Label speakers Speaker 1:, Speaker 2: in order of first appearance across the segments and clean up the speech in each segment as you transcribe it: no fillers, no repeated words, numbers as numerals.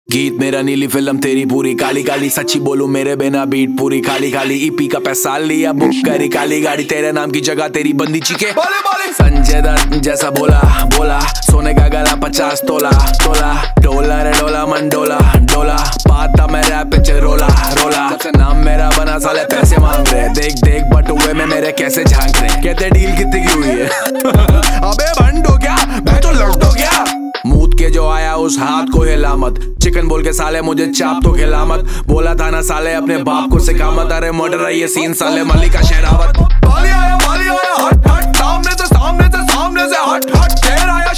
Speaker 1: गीत मेरा नीली फिल्म तेरी पूरी काली काली, सच्ची बोलूं मेरे बिना बीट पूरी खाली खाली। ईपी का पैसा लिया बुक करी काली गाड़ी, तेरे नाम की जगह तेरी बंदी चीखे। संजय दत्त जैसा बोला बोला, सोने का गला 50 तोला तोला। डोला रे डोला मन डोला डोला, पाता मैं रैप पे रोला रोला। सबसे नाम मेरा बना साले पैसे मांग रहे, देख देख बटुए में मेरे कैसे झांक रहे। कहते डील कितनी की हुई है अबे भंडो क्या मैं तो लौटो क्या। मूत के जो आया उस हाथ को हिला मत, चिकन बोल के साले मुझे चाप तो खिला मत। बोला था ना साले अपने बाप को सिखा मत, अरे मर्डर है ये सीन साले मलिका शेरावत। बाली आया हट हट, सामने से हट हट। शेर आया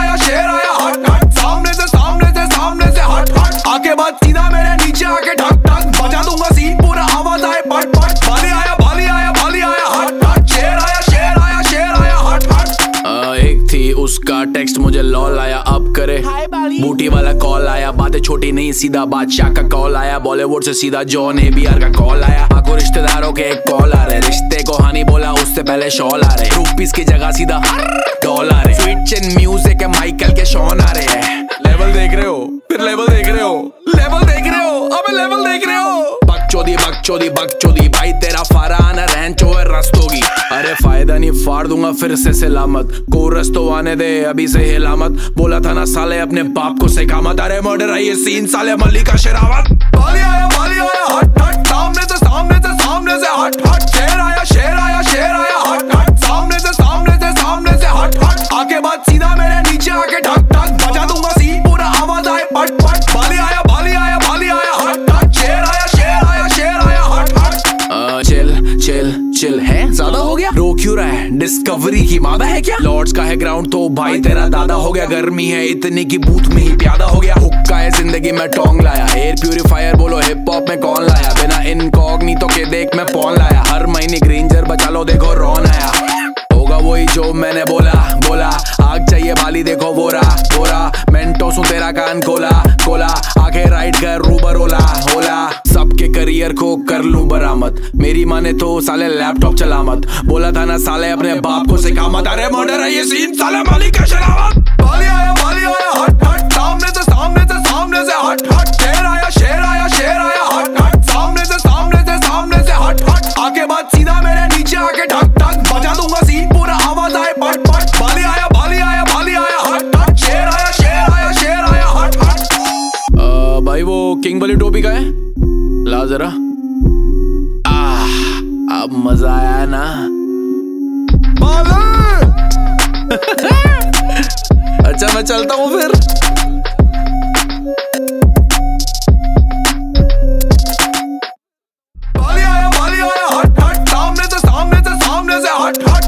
Speaker 1: हट हट, सामने से हट हट। आके बाद सीधा मेरे नीचे आके ढक ढक, बजा दूंगा सीन पूरा आवाज आए पट पट। बाली आया हट हट, शेर आया हट हट। एक थी उसका टेक्स्ट मुझे लॉल आया, अब करे बूटी वाला कॉल आया। बातें छोटी नहीं सीधा बादशाह का कॉल आया, बॉलीवुड से सीधा जॉन ABR का कॉल आया। आको रिश्तेदारों के एक कॉल आ रहे, रिश्ते को हानि बोला उससे पहले शॉल आ रहे। रुपीस की जगह सीधा डॉलर है, स्विच इन म्यूजिक है माइकल के शॉन आ रहे हैं। लेवल देख रहे हो फिर लेवल देख रहे हो, अबे लेवल देख रहे हो। बकचोदी भाई तेरा फरहान रैंचो है रस्तोगी। अरे फायदा नहीं फाड़ दूंगा फिर से सलामत, कोरस तो आने दे अभी से हिलामत। बोला था ना साले अपने बाप को सिखा मत, अरे मर्डर है ये सीन साले मलिका शेरावत। बाली आया हट हट, सामने से हट हट। शेर आया हट हट, सामने से हट हट। आके बाद सीधा मेरे नीचे आके ढक ढक, बजा दूंगा सीन पूरा आवाज आए पट पट। बाली आया हट हट, शेर आया हट हट। चिल है ज्यादा हो गया, रो क्यों रहा है डिस्कवरी की मादा है क्या। लॉर्ड्स का है ग्राउंड तो भाई तेरा दादा हो गया, गर्मी है इतनी की बूथ में ही प्यादा हो गया। हुक्का है जिंदगी में टोंग लाया, एयर प्यूरिफायर बोलो हिप हॉप में कौन लाया। बिना इनकॉग्निटो के देख मैं पॉन लाया, हर महीने ग्रेंजर बचा लो देखो रॉन आया। होगा वही जो मैंने बोला आग चाहिए बाली देखो बोरा मेंटो सु तेरा कान खोला आगे राइड कर रूबर होला सबके करियर को कर लूं बरामद। मेरी माने तो साले लैपटॉप चला मत, बोला था ना साले अपने बाप को सिखा मत, अरे मर्डर है ये सीन साले मलिका शेरावत। बाली आया हट हट, सामने से हट हट। शेर आया हट हट, सामने से हट हट। आके बाद सीधा मेरे नीचे आके ढक ढक, बजा दूंगा सीन पूरा आवाज आए पट पट। बाली आया हट हट, शेर आया हट हट। भाई वो किंग वाली टोपी का है, ला जरा। अब मजा आया ना अच्छा मैं चलता हूँ फिर। बाली आया हट हट, सामने से हट हट।